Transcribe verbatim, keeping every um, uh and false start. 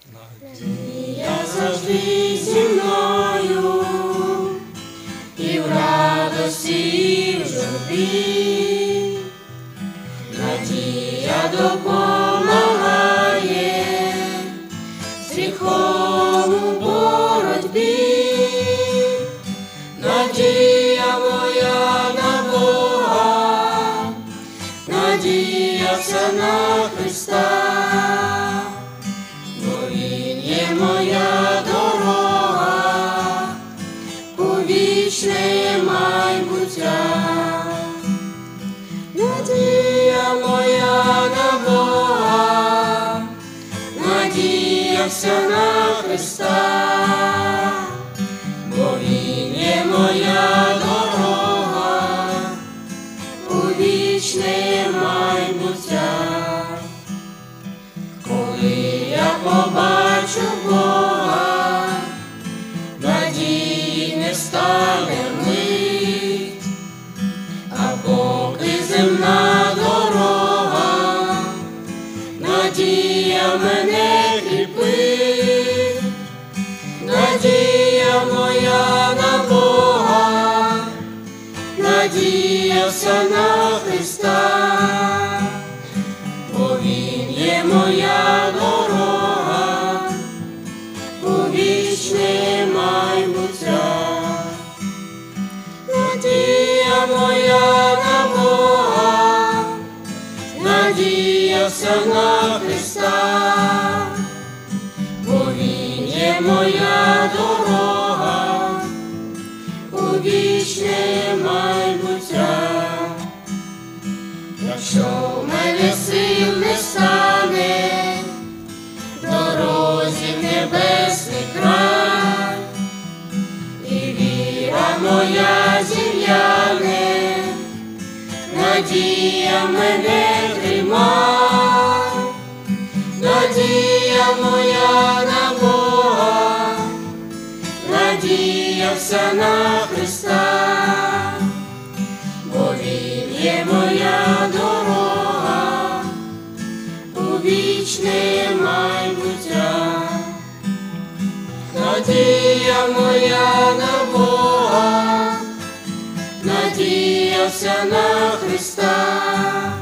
Надія завжди зі мною, і в радості, і в журбі. Надія допомагає з гріхом у боротьбі. Надія моя на Бога, надія вся на Христа. Бо Він є моя дорога у вічне майбуття. Надія моя на Бога, надія вся на Христа. Бо Він є моя дорога у вічне майбуття. Коли я побачу Бога, надії не стане мить, а поки земна дорога, надія мене кріпить. Надія моя на Бога, надія вся на Христа. Бо Він є моя дорога у вічне майбуття. Надія моя на Бога, надія вся на Христа. Бо Він є моя дорога у вічне майбуття. Якщо в мене сил не стане в дорозі в небесний край, і віра моя зів'яне, надія мене тримай. Надія моя на Бога, надія вся на Христа. Бо Він є моя дорога у вічне майбуття. Надія моя на Бога, надія вся на Христа.